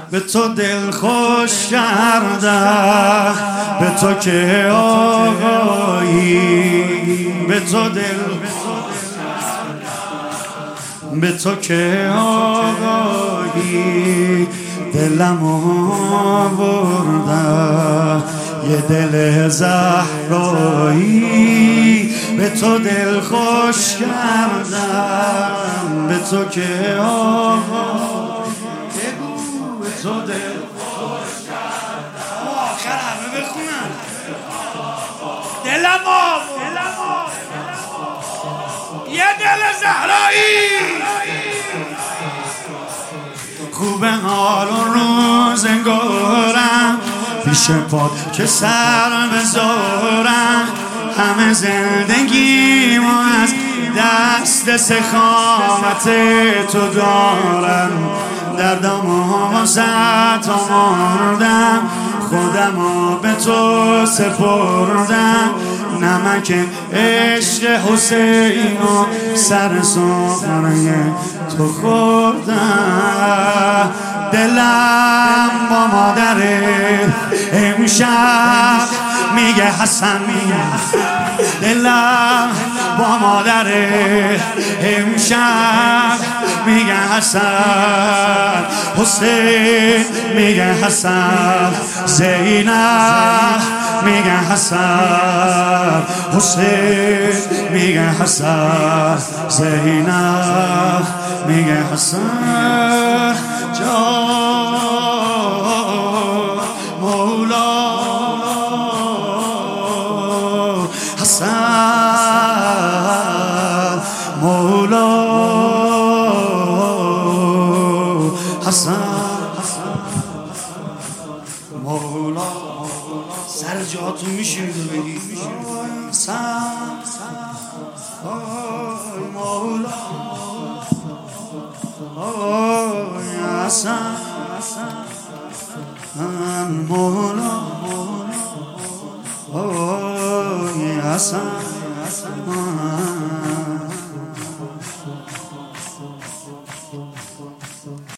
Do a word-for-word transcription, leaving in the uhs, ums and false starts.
به تو دل خوش کردم، به تو که آقایی، به تو دل به تو که آقایی، دلم آوردم یه دل زهرایی، به تو دل خوش کردم، به تو که آقایی، به تو دل خوش کردم. آخر همه بخونم دلم آوردم یه دل زهرایی، خوب حال و روزگارم پیش پاد که سر بذارم، همه زندگی ما از دست سخاوت تو دارم، دردم و زد و مردم، خودم به تو سپردم، نمک عشق حسین و سر سفره تو خوردم. دلم با مادر امشب میگه حسن، دلم با مادر امشب میگه حسن، حسین میگه حسن، زینب میگه حسن، حسین میگه حسن، زینب میگه حسن، جان مولا حسن، مولا حسن، مولا. سر جاتون میشینید و بگید حسن، مولا حسن، مولا حسن،